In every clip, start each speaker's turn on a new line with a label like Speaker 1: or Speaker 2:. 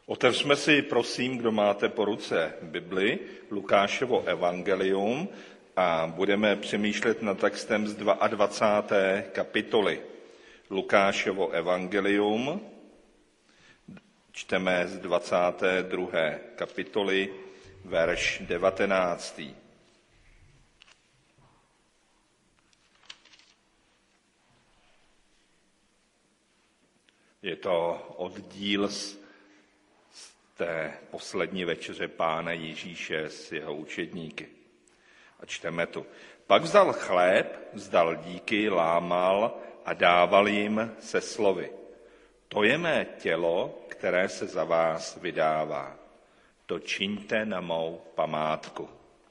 Speaker 1: Otevřme si, prosím, kdo máte po ruce Bibli, Lukášovo evangelium a budeme přemýšlet nad textem z 22. kapitoly. Lukášovo evangelium, čteme z 22. kapitoly, verš 19. Je to oddíl z té poslední večeře Pána Ježíše s jeho učedníky. A čteme tu. Pak vzal chléb, vzdal díky, lámal a dával jim se slovy. To je mé tělo, které se za vás vydává. To čiňte na mou památku.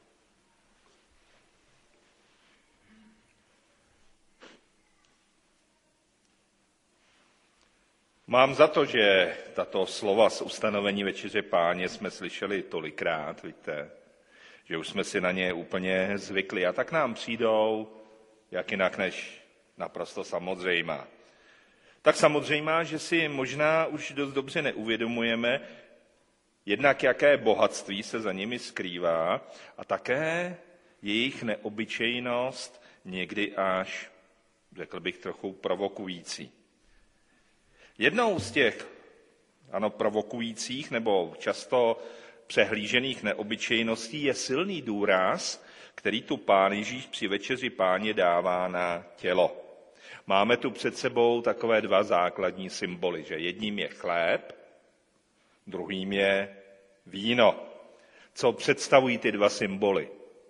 Speaker 1: Mám za to, že tato slova z ustanovení večeře Páně jsme slyšeli tolikrát, víte, že už jsme si na ně úplně zvykli a tak nám přijdou, jak jinak než naprosto samozřejmá. Tak samozřejmá, že si možná už dost dobře neuvědomujeme, jednak jaké bohatství se za nimi skrývá a také jejich neobyčejnost někdy až, řekl bych, trochu provokující. Jednou z těch provokujících nebo často přehlížených neobyčejností je silný důraz, který tu Pán Ježíš při večeři Páně dává na tělo. Máme tu před sebou takové dva základní symboly, že jedním je chléb, druhým je víno. Co představují ty dva symboly?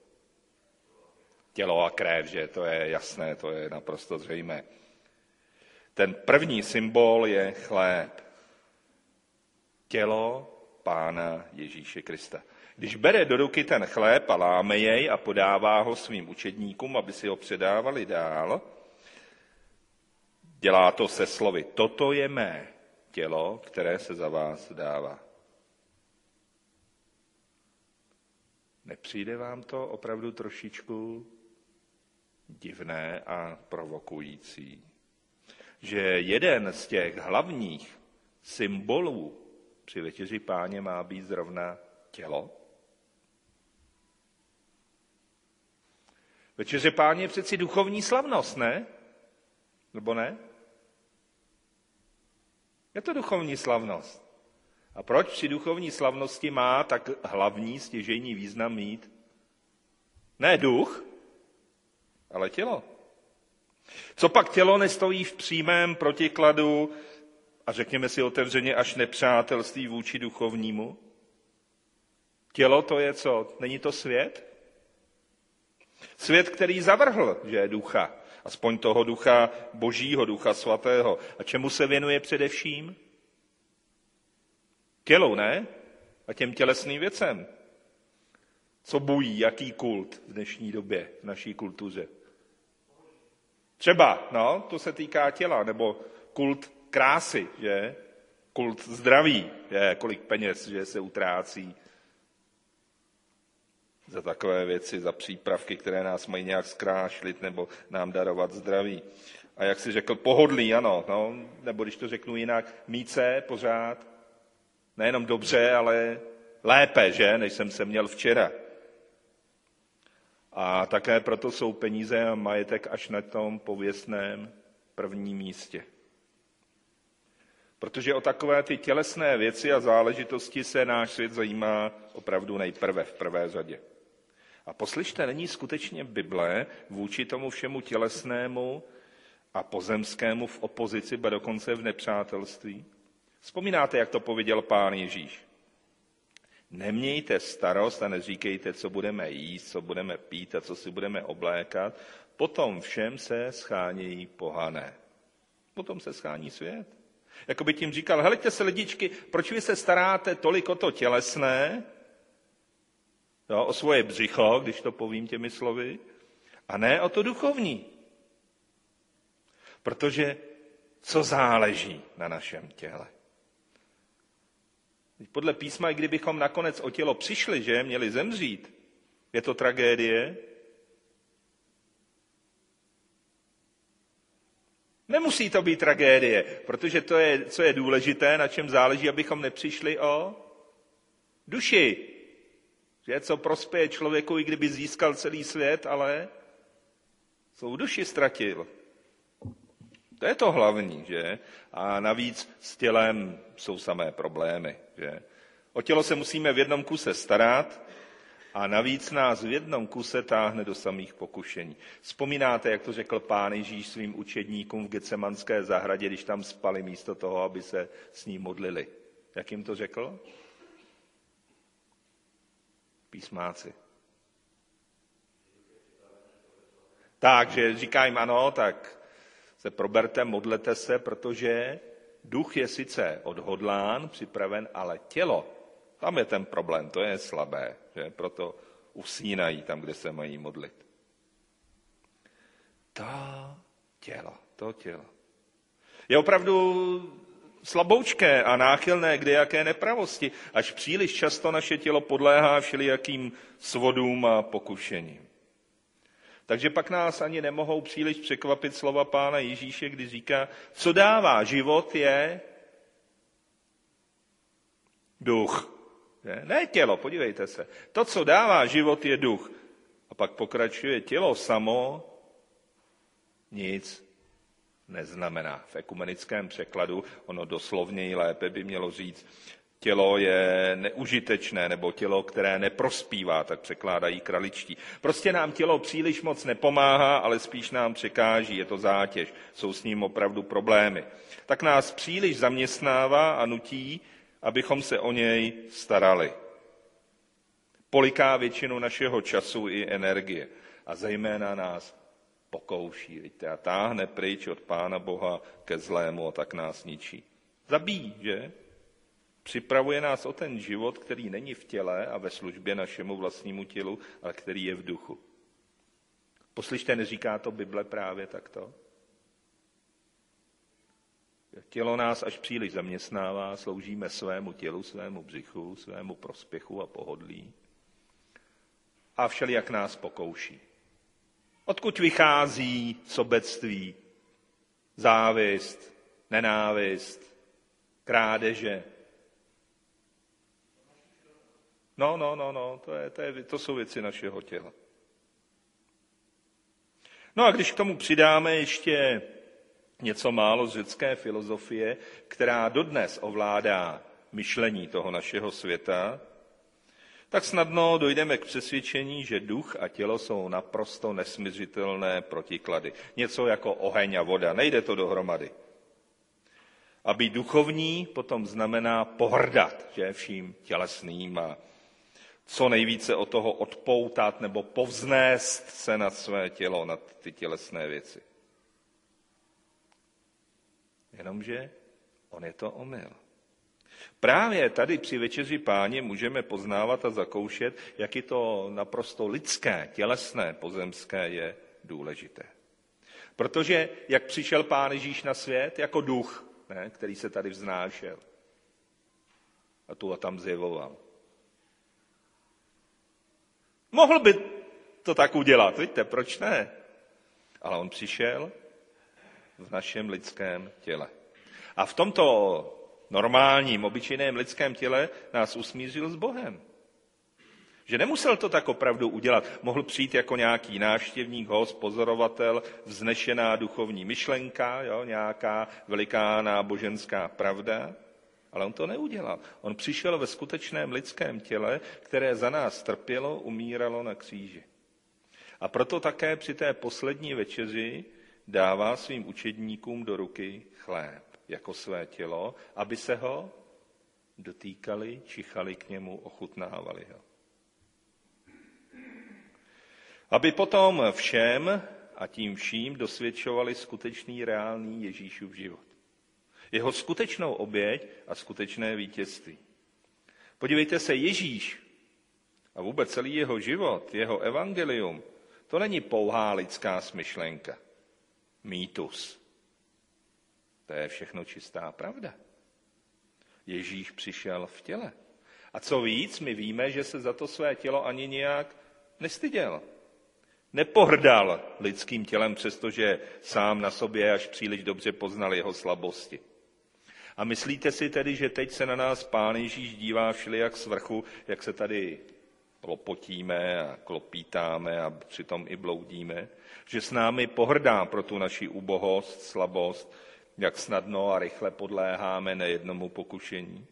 Speaker 1: Tělo a krev, že? To je jasné, to je naprosto zřejmé. Ten první symbol je chléb. Tělo Pána Ježíše Krista. Když bere do ruky ten chléb a láme jej a podává ho svým učedníkům, aby si ho předávali dál, dělá to se slovy. Toto je mé tělo, které se za vás dává. Nepřijde vám to opravdu trošičku divné a provokující? Že jeden z těch hlavních symbolů při večeři Páně má být zrovna tělo? Večeře Páně je přeci duchovní slavnost, ne? Nebo ne? Je to duchovní slavnost. A proč při duchovní slavnosti má tak hlavní stěžejní význam mít? Ne duch, ale tělo. Co pak tělo nestojí v přímém protikladu a řekněme si otevřeně až nepřátelství vůči duchovnímu? Tělo to je co? Není to svět? Svět, který zavrhl, že je ducha, aspoň toho ducha božího, ducha svatého. A čemu se věnuje především? Tělu, ne? A těm tělesným věcem. Co bují, jaký kult v dnešní době, v naší kultuře? Třeba, to se týká těla, nebo kult krásy, že? Kult zdraví, že? Kolik peněz, že se utrácí za takové věci, za přípravky, které nás mají nějak zkrášlit nebo nám darovat zdraví. A jak si řekl, pohodlí, ano, nebo když to řeknu jinak, mít se pořád, nejenom dobře, ale lépe, že? Než jsem se měl včera. A také proto jsou peníze a majetek až na tom pověstném prvním místě. Protože o takové ty tělesné věci a záležitosti se náš svět zajímá opravdu nejprve, v prvé řadě. A poslyšte, není skutečně Bible vůči tomu všemu tělesnému a pozemskému v opozici, ba dokonce v nepřátelství? Vzpomínáte, jak to pověděl Pán Ježíš? Nemějte starost a neříkejte, co budeme jíst, co budeme pít a co si budeme oblékat. Potom všem se schánějí pohané. Potom se schání svět. Jakoby tím říkal, heleďte se lidičky, proč vy se staráte tolik o to tělesné, o svoje břicho, když to povím těmi slovy, a ne o to duchovní. Protože co záleží na našem těle? Podle písma, i kdybychom nakonec o tělo přišli, že měli zemřít, je to tragédie? Nemusí to být tragédie, protože to je, co je důležité, na čem záleží, abychom nepřišli o duši. Že co prospěje člověku, i kdyby získal celý svět, ale svou duši ztratil. To je to hlavní, že? A navíc s tělem jsou samé problémy, že? O tělo se musíme v jednom kuse starat a navíc nás v jednom kuse táhne do samých pokušení. Vzpomínáte, jak to řekl Pán Ježíš svým učedníkům v Getsemanské zahradě, když tam spali místo toho, aby se s ním modlili. Jak jim to řekl? Písmáci. Takže říká jim ano, tak se proberte, modlete se, protože duch je sice odhodlán, připraven, ale tělo, tam je ten problém, to je slabé, že? Proto usínají tam, kde se mají modlit. To tělo. Je opravdu slaboučké a náchylné kdejaké nepravosti, až příliš často naše tělo podléhá všelijakým svodům a pokušením. Takže pak nás ani nemohou příliš překvapit slova Pána Ježíše, kdy říká, co dává život je duch. Ne tělo, podívejte se. To, co dává život, je duch. A pak pokračuje tělo samo, nic neznamená. V ekumenickém překladu, ono doslovněji lépe by mělo říct, tělo je neužitečné, nebo tělo, které neprospívá, tak překládají kraličtí. Prostě nám tělo příliš moc nepomáhá, ale spíš nám překáží, je to zátěž, jsou s ním opravdu problémy. Tak nás příliš zaměstnává a nutí, abychom se o něj starali. Poliká většinu našeho času i energie a zejména nás pokouší, vidíte, a táhne pryč od Pána Boha ke zlému a tak nás ničí. Zabíjí, že? Připravuje nás o ten život, který není v těle a ve službě našemu vlastnímu tělu, ale který je v duchu. Poslyšte, neříká to Bible právě takto? Tělo nás až příliš zaměstnává, sloužíme svému tělu, svému břichu, svému prospěchu a pohodlí. A všelijak nás pokouší. Odkud vychází sobectví, závist, nenávist, krádeže? No, to jsou věci našeho těla. No a když k tomu přidáme ještě něco málo z řecké filozofie, která dodnes ovládá myšlení toho našeho světa, tak snadno dojdeme k přesvědčení, že duch a tělo jsou naprosto nesmiřitelné protiklady. Něco jako oheň a voda, nejde to dohromady. A být duchovní potom znamená pohrdat, že, vším tělesným a co nejvíce od toho odpoutat nebo povznést se nad své tělo, nad ty tělesné věci. Jenomže on je to omyl. Právě tady při večeři Páně můžeme poznávat a zakoušet, jak i to naprosto lidské, tělesné, pozemské je důležité. Protože jak přišel Pán Ježíš na svět jako duch, ne, který se tady vznášel a tu a tam zjevoval. Mohl by to tak udělat, vidíte, proč ne? Ale on přišel v našem lidském těle. A v tomto normálním, obyčejném lidském těle nás usmířil s Bohem. Že nemusel to tak opravdu udělat. Mohl přijít jako nějaký návštěvník, host, pozorovatel, vznešená duchovní myšlenka, jo, nějaká veliká náboženská pravda, ale on to neudělal. On přišel ve skutečném lidském těle, které za nás trpělo, umíralo na kříži. A proto také při té poslední večeři dává svým učedníkům do ruky chléb jako své tělo, aby se ho dotýkali, čichali k němu, ochutnávali ho. Aby potom všem a tím vším dosvědčovali skutečný, reálný Ježíšův život. Jeho skutečnou oběť a skutečné vítězství. Podívejte se, Ježíš a vůbec celý jeho život, jeho evangelium, to není pouhá lidská smyšlenka, mýtus. To je všechno čistá pravda. Ježíš přišel v těle. A co víc, my víme, že se za to své tělo ani nijak nestyděl. Nepohrdal lidským tělem, přestože sám na sobě až příliš dobře poznal jeho slabosti. A myslíte si tedy, že teď se na nás Pán Ježíš dívá všelijak z vrchu, jak se tady lopotíme a klopítáme a přitom i bloudíme, že s námi pohrdá pro tu naši ubohost, slabost, jak snadno a rychle podléháme nejednomu pokušení?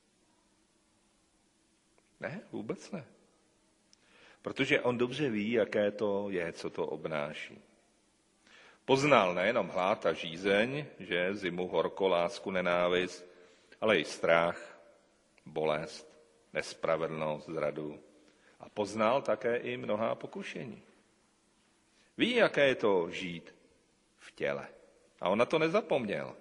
Speaker 1: Ne, vůbec ne. Protože on dobře ví, jaké to je, co to obnáší. Poznal nejenom hlad a žízeň, že zimu, horko, lásku, nenávist, ale i strach, bolest, nespravedlnost, zradu. A poznal také i mnohá pokušení. Ví, jaké je to žít v těle. A on na to nezapomněl.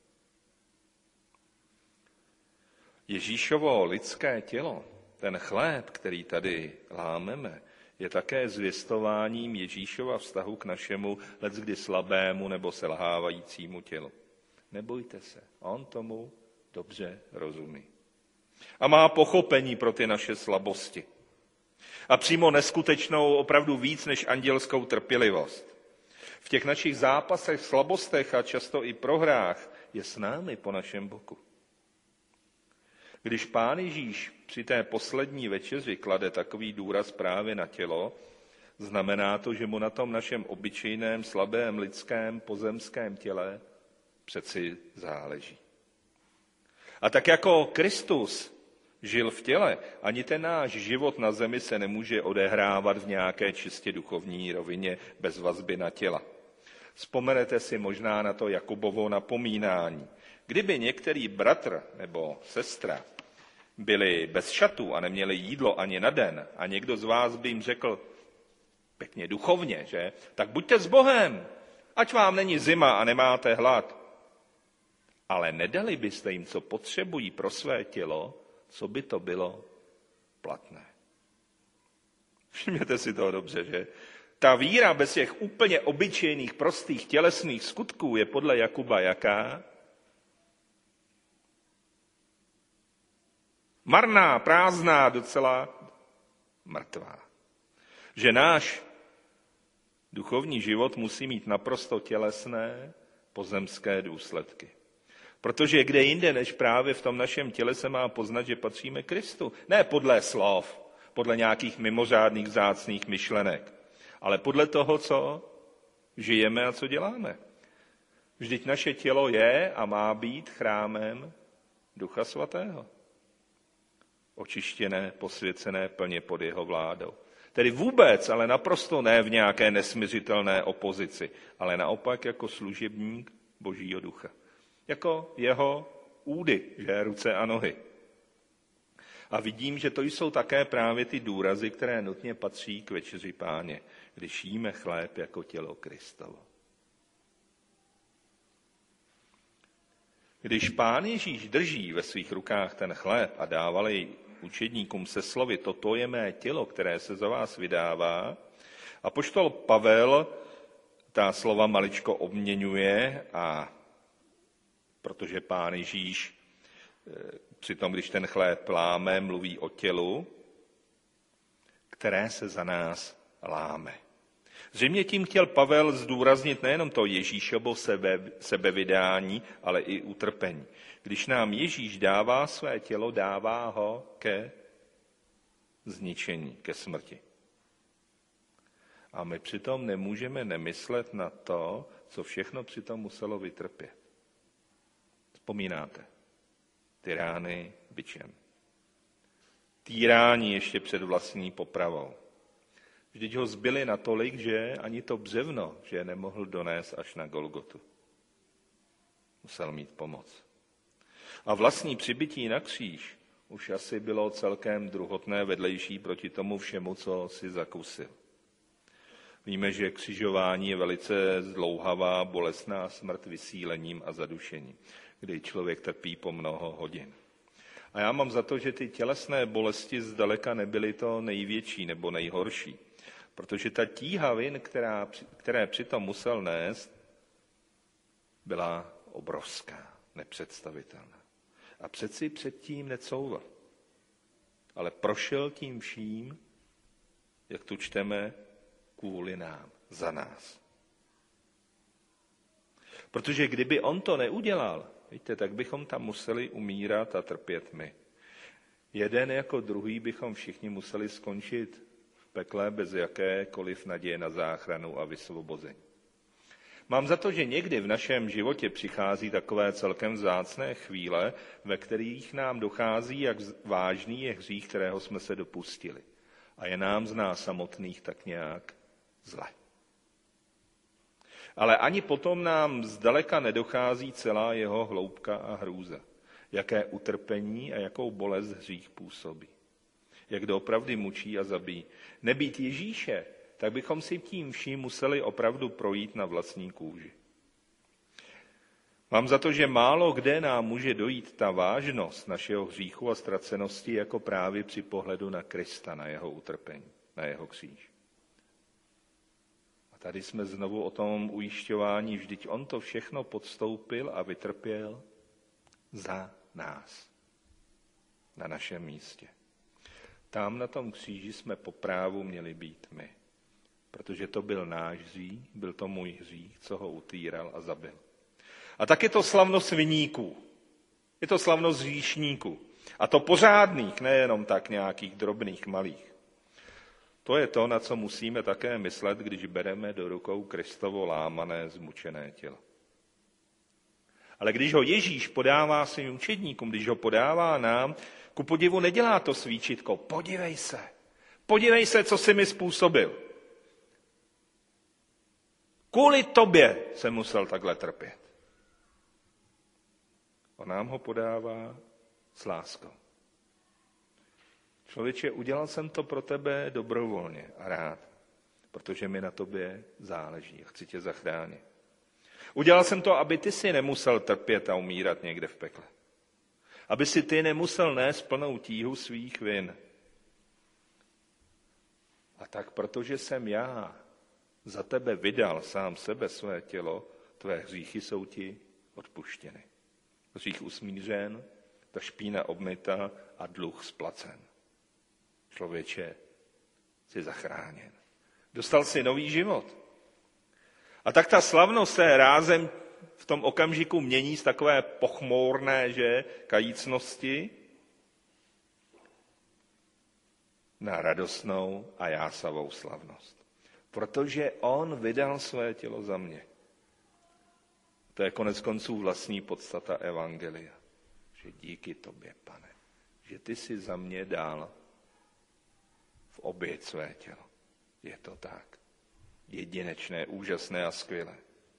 Speaker 1: Ježíšovo lidské tělo, ten chléb, který tady lámeme, je také zvěstováním Ježíšova vztahu k našemu leckdy slabému nebo selhávajícímu tělu. Nebojte se, on tomu dobře rozumí. A má pochopení pro ty naše slabosti. A přímo neskutečnou, opravdu víc než andělskou trpělivost. V těch našich zápasech, slabostech a často i prohrách je s námi po našem boku. Když Pán Ježíš při té poslední večeři klade takový důraz právě na tělo, znamená to, že mu na tom našem obyčejném, slabém, lidském, pozemském těle přeci záleží. A tak jako Kristus žil v těle, ani ten náš život na zemi se nemůže odehrávat v nějaké čistě duchovní rovině bez vazby na těla. Vzpomenete si možná na to Jakubovo napomínání. Kdyby některý bratr nebo sestra byli bez šatů a neměli jídlo ani na den a někdo z vás by jim řekl pěkně duchovně, že? Tak buďte s Bohem, ať vám není zima a nemáte hlad. Ale nedali byste jim, co potřebují pro své tělo, co by to bylo platné. Všimněte si toho dobře, že? Ta víra bez těch úplně obyčejných, prostých tělesných skutků je podle Jakuba jaká? Marná, prázdná, docela mrtvá. Že náš duchovní život musí mít naprosto tělesné, pozemské důsledky. Protože kde jinde, než právě v tom našem těle se má poznat, že patříme Kristu. Ne podle slov, podle nějakých mimořádných vzácných myšlenek, ale podle toho, co žijeme a co děláme. Vždyť naše tělo je a má být chrámem Ducha Svatého. Očištěné, posvěcené plně pod jeho vládou. Tedy vůbec, ale naprosto ne v nějaké nesmiřitelné opozici, ale naopak jako služebník Božího ducha. Jako jeho údy, že ruce a nohy. A vidím, že to jsou také právě ty důrazy, které nutně patří k večeři Páně, když jíme chléb jako tělo Kristovo. Když Pán Ježíš drží ve svých rukách ten chléb a dával jej učedníkům se slovy, toto je mé tělo, které se za vás vydává, apoštol Pavel ta slova maličko obměňuje, a protože Pán Ježíš přitom, když ten chléb láme, mluví o tělu, které se za nás láme. Zřejmě tím chtěl Pavel zdůraznit nejenom to Ježíšovo sebevydání, ale i utrpení. Když nám Ježíš dává své tělo, dává ho ke zničení, ke smrti. A my přitom nemůžeme nemyslet na to, co všechno přitom muselo vytrpět. Vzpomínáte? Ty rány bičem. Týrání ještě před vlastní popravou. Vždyť ho zbyli natolik, že ani to břevno, že nemohl donést až na Golgotu. Musel mít pomoc. A vlastní přibytí na kříž už asi bylo celkem druhotné vedlejší proti tomu všemu, co si zakusil. Víme, že křižování je velice zdlouhavá, bolestná smrt vysílením a zadušením, kdy člověk trpí po mnoho hodin. A já mám za to, že ty tělesné bolesti zdaleka nebyly to největší nebo nejhorší, protože ta tíha vin, které přitom musel nést, byla obrovská, nepředstavitelná. A přeci předtím necouval, ale prošel tím vším, jak tu čteme, kvůli nám, za nás. Protože kdyby on to neudělal, víte, tak bychom tam museli umírat a trpět my. Jeden jako druhý bychom všichni museli skončit v pekle bez jakékoliv naděje na záchranu a vysvobození. Mám za to, že někdy v našem životě přichází takové celkem vzácné chvíle, ve kterých nám dochází, jak vážný je hřích, kterého jsme se dopustili. A je nám z nás samotných tak nějak zle. Ale ani potom nám zdaleka nedochází celá jeho hloubka a hrůza. Jaké utrpení a jakou bolest hřích působí. Jak doopravdy mučí a zabíjí. Nebýt Ježíše, tak bychom si tím vším museli opravdu projít na vlastní kůži. Mám za to, že málo kde nám může dojít ta vážnost našeho hříchu a ztracenosti jako právě při pohledu na Krista, na jeho utrpení, na jeho kříž. A tady jsme znovu o tom ujišťování, vždyť on to všechno podstoupil a vytrpěl za nás, na našem místě. Tam na tom kříži jsme po právu měli být my, protože to byl náš hřích, byl to můj hřích, co ho utýral a zabil. A tak je to slavnost viníků, je to slavnost hříšníků. A to pořádných, nejenom tak nějakých drobných, malých. To je to, na co musíme také myslet, když bereme do rukou Kristovo lámané, zmučené tělo. Ale když ho Ježíš podává svým učedníkům, když ho podává nám, ku podivu nedělá to svíčitko. Podívej se, co jsi mi způsobil. Kvůli tobě jsem musel takhle trpět. On nám ho podává s láskou. Člověče, udělal jsem to pro tebe dobrovolně a rád, protože mi na tobě záleží a chci tě zachránit. Udělal jsem to, aby ty si nemusel trpět a umírat někde v pekle. Aby si ty nemusel nést plnou tíhu svých vin. A tak, protože jsem já za tebe vydal sám sebe, své tělo, tvé hříchy jsou ti odpuštěny. Hřích usmířen, ta špína obmyta a dluh splacen. Člověče, jsi zachráněn. Dostal si nový život. A tak ta slavnost se rázem v tom okamžiku mění z takové pochmurné, kajícnosti na radostnou a jásavou slavnost. Protože on vydal své tělo za mě. To je konec konců vlastní podstata evangelia. Že díky tobě, Pane, že ty jsi za mě dal v oběť své tělo. Je to tak. Jedinečné, úžasné a skvělé.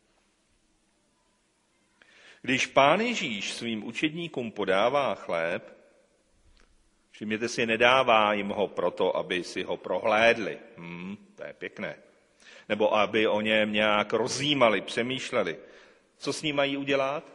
Speaker 1: Když Pán Ježíš svým učedníkům podává chléb, všimněte si, nedává jim ho proto, aby si ho prohlédli. To je pěkné. Nebo aby o něm nějak rozjímali, přemýšleli. Co s ním mají udělat?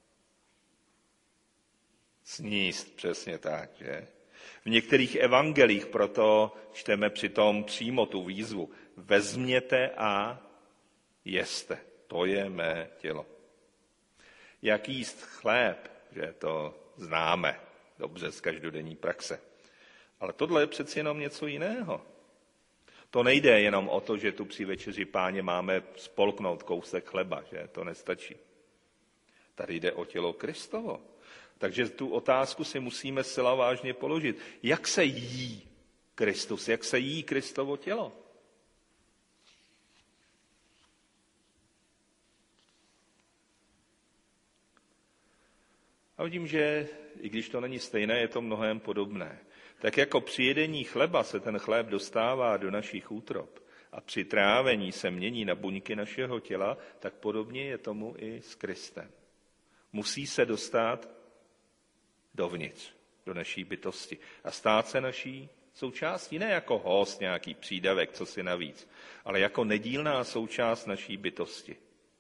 Speaker 1: Sníst, přesně tak, že? V některých evangelích proto čteme přitom přímo tu výzvu. Vezměte a jeste. To je mé tělo. Jak jíst chléb, že to známe dobře z každodenní praxe. Ale tohle je přeci jenom něco jiného. To nejde jenom o to, že tu při večeři Páně máme spolknout kousek chleba, že to nestačí. Tady jde o tělo Kristovo. Takže tu otázku si musíme zcela vážně položit. Jak se jí Kristus, jak se jí Kristovo tělo? A vidím, že i když to není stejné, je to mnohem podobné. Tak jako při jedení chleba se ten chléb dostává do našich útrob a při trávení se mění na buňky našeho těla, tak podobně je tomu i s Kristem. Musí se dostat dovnitř, do naší bytosti a stát se naší součástí, ne jako host, nějaký přídavek, co si navíc, ale jako nedílná součást naší bytosti.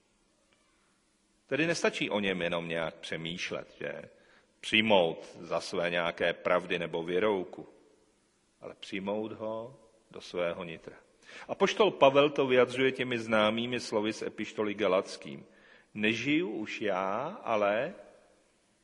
Speaker 1: Tedy nestačí o něm jenom nějak přemýšlet, že přijmout za své nějaké pravdy nebo věrouku, ale přijmout ho do svého nitra. Apoštol Pavel to vyjadřuje těmi známými slovy z epištoly Galatským. Nežiju už já, ale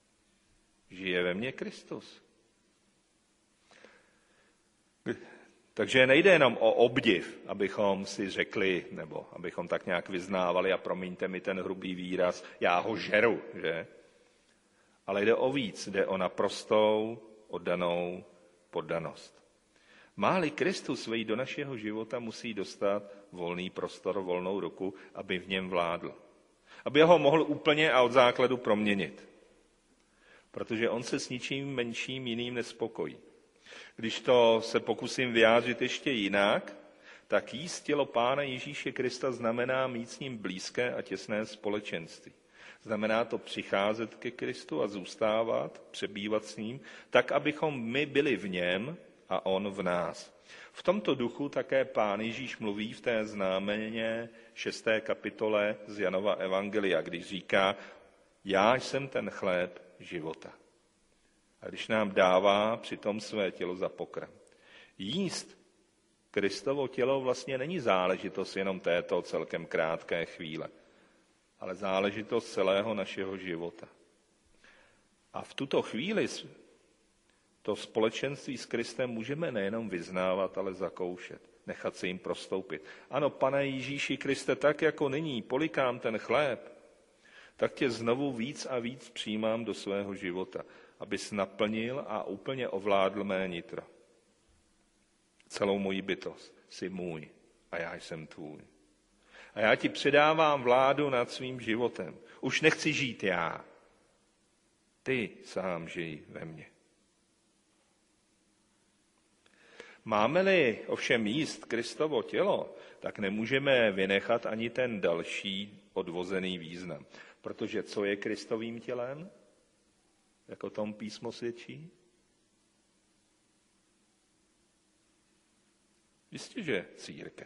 Speaker 1: žije ve mně Kristus. Takže nejde jenom o obdiv, abychom si řekli, nebo abychom tak nějak vyznávali, a promiňte mi ten hrubý výraz, já ho žeru, že? Ale jde o víc, jde o naprostou oddanou poddanost. Má-li Kristus vejít do našeho života, musí dostat volný prostor, volnou ruku, aby v něm vládl. Aby ho mohl úplně a od základu proměnit. Protože on se s ničím menším jiným nespokojí. Když to se pokusím vyjádřit ještě jinak, tak jíst tělo Pána Ježíše Krista znamená mít s ním blízké a těsné společenství. Znamená to přicházet ke Kristu a zůstávat, přebývat s ním, tak, abychom my byli v něm a on v nás. V tomto duchu také Pán Ježíš mluví v té známé 6. kapitole z Janova evangelia, když říká, já jsem ten chléb života. A když nám dává přitom své tělo za pokrm. Jíst Kristovo tělo vlastně není záležitost jenom této celkem krátké chvíle, ale záležitost celého našeho života. A v tuto chvíli to společenství s Kristem můžeme nejenom vyznávat, ale zakoušet, nechat se jim prostoupit. Ano, Pane Ježíši Kriste, tak jako nyní polikám ten chléb, tak tě znovu víc a víc přijímám do svého života, abys naplnil a úplně ovládl mé nitro. Celou moji bytost jsi můj a já jsem tvůj. A já ti předávám vládu nad svým životem. Už nechci žít já. Ty sám žij ve mně. Máme-li ovšem jíst Kristovo tělo, tak nemůžeme vynechat ani ten další odvozený význam. Protože co je Kristovým tělem? Jak o tom písmo svědčí? Jistě, že církev.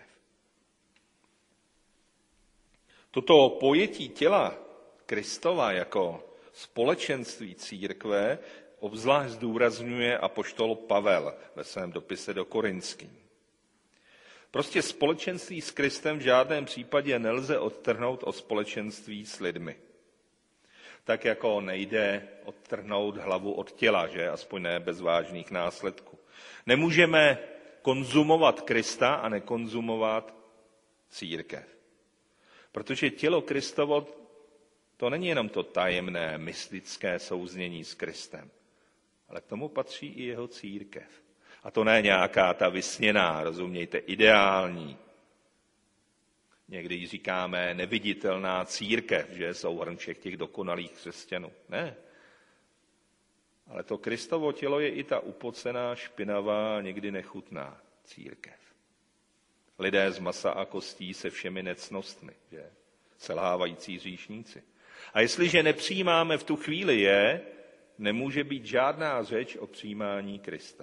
Speaker 1: Toto pojetí těla Kristova jako společenství církve obzvlášť zdůrazňuje apoštol Pavel ve svém dopise do Korinským. Prostě společenství s Kristem v žádném případě nelze odtrhnout od společenství s lidmi. Tak jako nejde odtrhnout hlavu od těla, že? Aspoň ne bez vážných následků. Nemůžeme konzumovat Krista a nekonzumovat církev. Protože tělo Kristovo to není jenom to tajemné, mystické souznění s Kristem, ale k tomu patří i jeho církev. A to ne nějaká ta vysněná, rozumějte, ideální. Někdy ji říkáme neviditelná církev, že souhrn všech těch dokonalých křesťanů. Ne. Ale to Kristovo tělo je i ta upocená, špinavá, někdy nechutná církev. Lidé z masa a kostí se všemi necnostmi, že? Selhávající hříšníci. A jestliže nepřijímáme v tu chvíli je, nemůže být žádná řeč o přijímání Krista.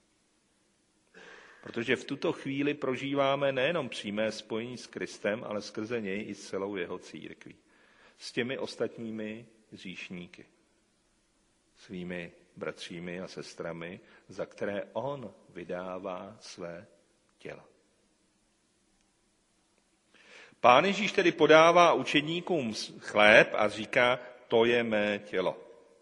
Speaker 1: Protože v tuto chvíli prožíváme nejenom přímé spojení s Kristem, ale skrze něj i s celou jeho církví. S těmi ostatními hříšníky. Svými bratřími a sestrami, za které on vydává své tělo. Pán Ježíš tedy podává učedníkům chléb a říká, to je mé tělo.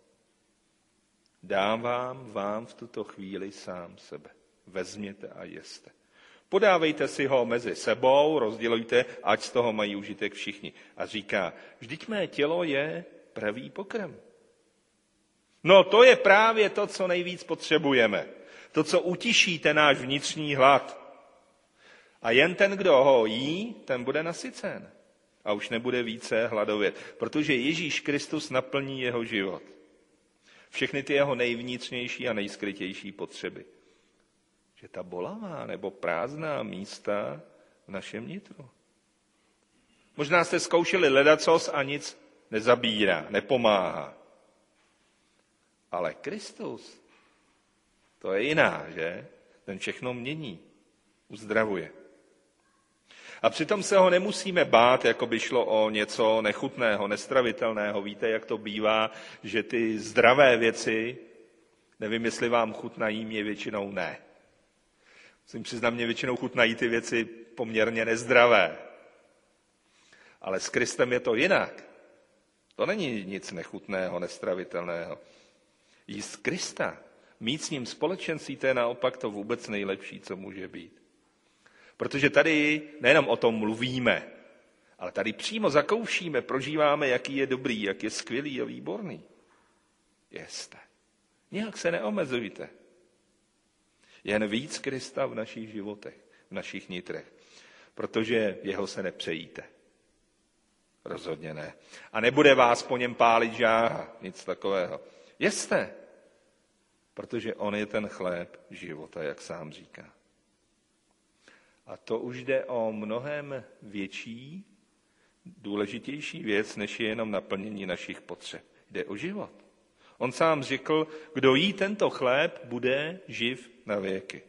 Speaker 1: Dávám vám v tuto chvíli sám sebe. Vezměte a jeste. Podávejte si ho mezi sebou, rozdělujte, ať z toho mají užitek všichni. A říká, vždyť mé tělo je pravý pokrm. No to je právě to, co nejvíc potřebujeme. To, co utiší ten náš vnitřní hlad. A jen ten, kdo ho jí, ten bude nasycen. A už nebude více hladovět. Protože Ježíš Kristus naplní jeho život. Všechny ty jeho nejvnitřnější a nejskrytější potřeby. Že ta bolavá nebo prázdná místa v našem nitru. Možná jste zkoušeli ledacos a nic nezabírá, nepomáhá. Ale Kristus, to je jiná, že? Ten všechno mění, uzdravuje. A přitom se ho nemusíme bát, jako by šlo o něco nechutného, nestravitelného. Víte, jak to bývá, že ty zdravé věci, nevím, jestli vám chutnají, mě většinou ne. Musím přiznat, mě většinou chutnají ty věci poměrně nezdravé. Ale s Kristem je to jinak. To není nic nechutného, nestravitelného. Jíst Krista Mít s ním společenství, to je naopak to vůbec nejlepší, co může být. Protože tady nejenom o tom mluvíme, ale tady přímo zakoušíme, prožíváme, jaký je dobrý, jak je skvělý a výborný. Jeste. Nějak se neomezujte. Jen víc Krista v našich životech, v našich nitrech. Protože jeho se nepřejíte. Rozhodně ne. A nebude vás po něm pálit žáha, nic takového. Jeste. Protože on je ten chléb života, jak sám říká. A to už jde o mnohem větší, důležitější věc, než je jenom naplnění našich potřeb. Jde o život. On sám řekl, kdo jí tento chléb, bude živ na věky.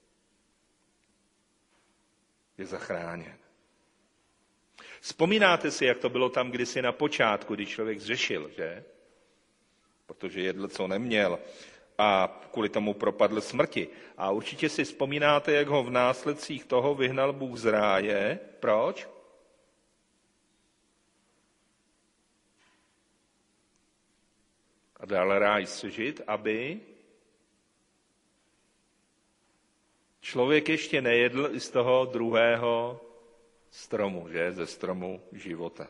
Speaker 1: Je zachráněn. Vzpomínáte si, jak to bylo tam kdysi na počátku, když člověk zřešil, že? Protože jedl, co neměl a kvůli tomu propadl smrti. A určitě si vzpomínáte, jak ho v následcích toho vyhnal Bůh z ráje. Proč? A dal ráj střežit, aby člověk ještě nejedl i z toho druhého stromu, že? Ze stromu života.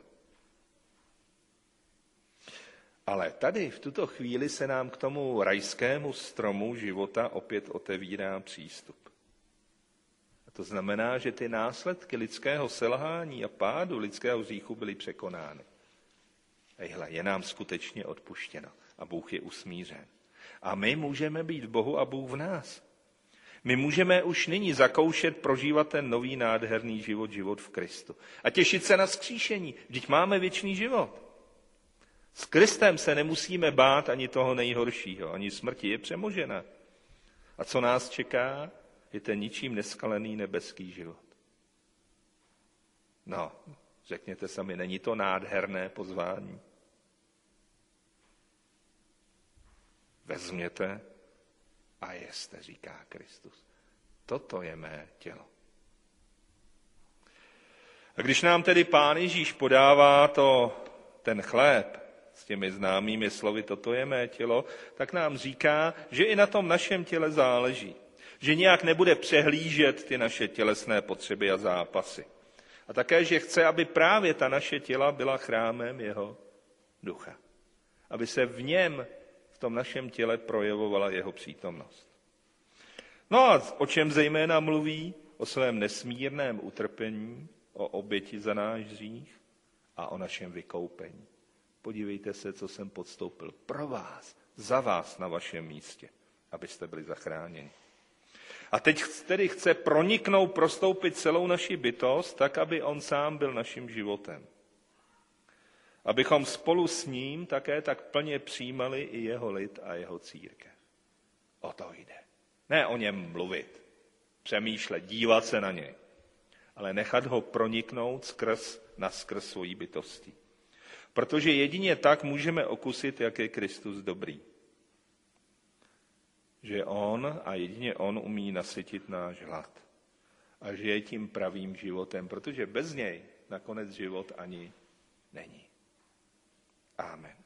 Speaker 1: Ale tady v tuto chvíli se nám k tomu rajskému stromu života opět otevírá přístup. A to znamená, že ty následky lidského selhání a pádu, lidského hříchu byly překonány. Ejhle, je nám skutečně odpuštěno a Bůh je usmířen. A my můžeme být v Bohu a Bůh v nás. My můžeme už nyní zakoušet, prožívat ten nový nádherný život, život v Kristu. A těšit se na vzkříšení, vždyť máme věčný život. S Kristem se nemusíme bát ani toho nejhoršího, ani smrti, je přemožena. A co nás čeká, je ten ničím neskalený nebeský život. No, řekněte sami, není to nádherné pozvání? Vezměte a jeste, říká Kristus. Toto je mé tělo. A když nám tedy Pán Ježíš podává ten chléb s těmi známými slovy, toto je mé tělo, tak nám říká, že i na tom našem těle záleží. Že nějak nebude přehlížet ty naše tělesné potřeby a zápasy. A také, že chce, aby právě ta naše těla byla chrámem jeho ducha. Aby se v něm, v tom našem těle projevovala jeho přítomnost. No a o čem zejména mluví? O svém nesmírném utrpení, o oběti za náš hřích a o našem vykoupení. Podívejte se, co jsem podstoupil pro vás, za vás na vašem místě, abyste byli zachráněni. A teď tedy chce proniknout, prostoupit celou naši bytost, tak, aby on sám byl naším životem. Abychom spolu s ním také tak plně přijímali i jeho lid a jeho církev. O to jde. Ne o něm mluvit, přemýšlet, dívat se na něj, ale nechat ho proniknout naskrz svojí bytosti. Protože jedině tak můžeme okusit, jak je Kristus dobrý. Že on a jedině on umí nasytit náš hlad. A že je tím pravým životem, protože bez něj nakonec život ani není. Amen.